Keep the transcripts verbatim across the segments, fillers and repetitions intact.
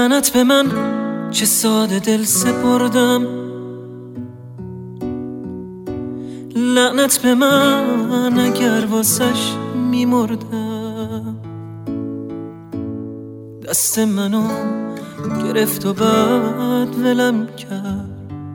لعنت به من چه ساده دل سپردم، لعنت به من اگر واسش میمردم. دست منو گرفت و بعد ولم کرد.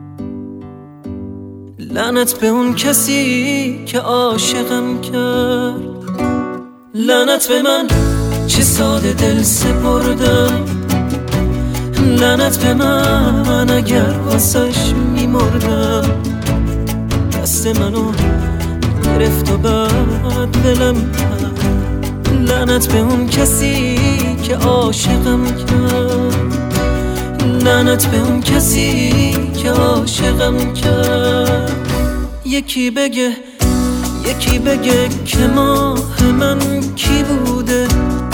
لعنت به اون کسی که عاشقم کرد. لعنت به من چه ساده دل سپردم، لعنت به من اگر واسش میمردم. دست منو گرفت و بعد ولم کرد. لعنت به اون کسی که عاشقم کرد. لعنت به اون کسی که عاشقم کرد. یکی بگه یکی بگه که ماه من کی بوده،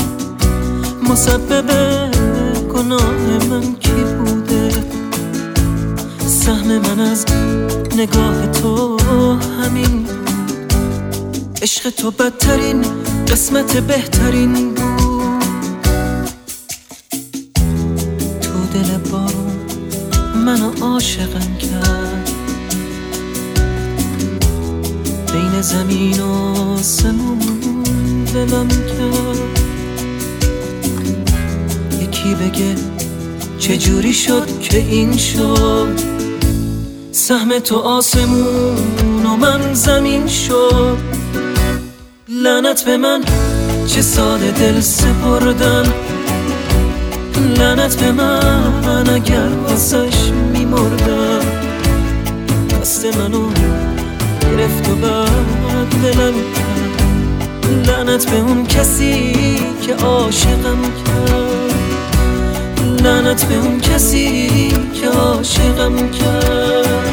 مسبب گناه من کی بوده. سهم من از نگاه تو همین بود، عشق تو بدترین قسمت بهترین بود. تو دل بارون منو عاشقم کرد، بین زمین و آسمون دلم کرد. یکی بگه چجوری شد که این شد، سهم تو آسمون و من زمین شد. لعنت به من چه ساده دل سپردم، لعنت به من اگر واسش میمردم. دست منو گرفت و بعد ولم کرد. لعنت به اون کسی که عاشقم کرد. لعنت به اون کسی که عاشقم کرد.